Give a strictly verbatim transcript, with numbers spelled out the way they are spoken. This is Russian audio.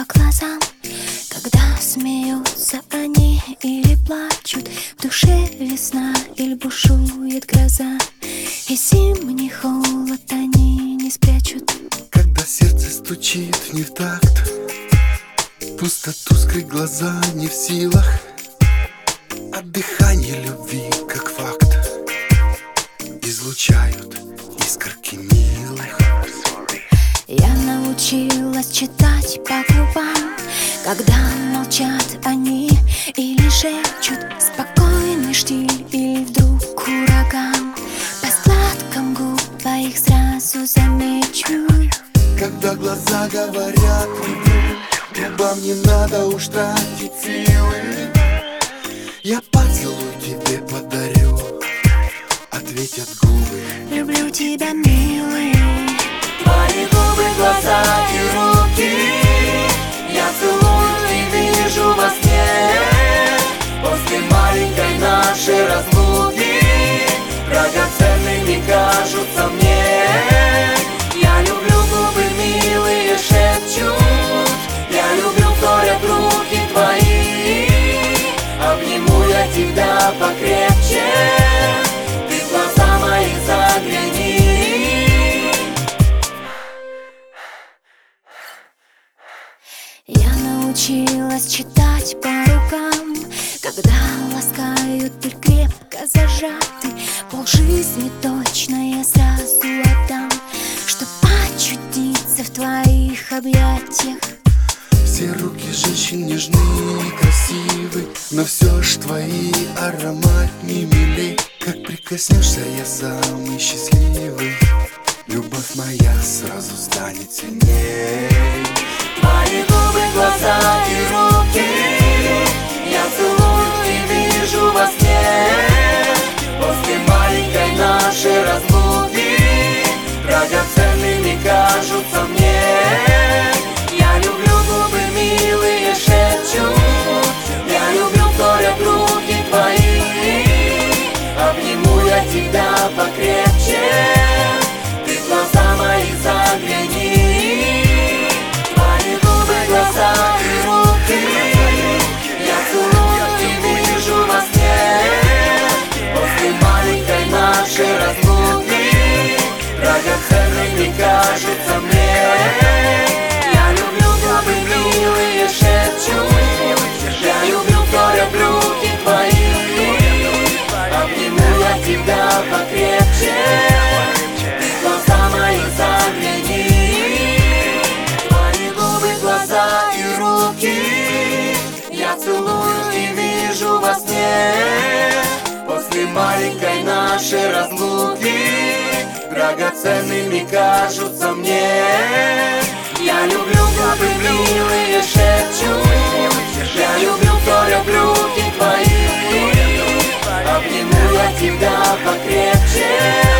глазам, когда смеются они или плачут. В душе весна или бушует гроза, и зимний холод они не спрячут. Когда сердце стучит не в такт, пустоту скрыть глаза не в силах, а дыхание любви как факт излучают искорки милых. Я научилась читать по губам, когда молчат они или шепчут. Спокойный штиль или вдруг ураган, по складкам губ твоих сразу замечу. Когда глаза говорят люблю, губам не надо уж тратить силы. Я поцелуй тебе подарю, ответят губы. Люблю тебя, милый. Твои губы, глаза и руки я целую и вижу во сне. После маленькой нашей разлуки драгоценными кажутся мне. Я люблю губы милые шепчут, я люблю вторят руки твои. Обниму я тебя покрепче, ты в глаза мои загляни. Я научилась читать по рукам, когда ласкают или крепко зажаты. Полжизни точно я сразу отдам, чтоб очутиться в твоих объятиях. Все руки женщин нежны и красивы, но все ж твои аромат не милей. Как прикоснешься, я самый счастливый, любовь моя сразу станет сильней. Твои губы, глаза и руки я целую и вижу во сне. После маленькой нашей разлуки драгоценными кажутся мне. Я люблю губы милые шепчут, я люблю вторят руки твои. Обниму я тебя покрепче, ты в глаза мои загляни. Глаза и руки я целую и вижу во сне. После маленькой нашей разлуки драгоценными кажутся мне. Я люблю губы милые шепчут, я люблю вторят руки твои. Обниму я тебя покрепче, ты в глаза мои загляни. Я целую и вижу во сне. После маленькой нашей разлуки драгоценными кажутся мне. Я люблю губы милые шепчут, я люблю вторят руки твои. Обниму я тебя покрепче,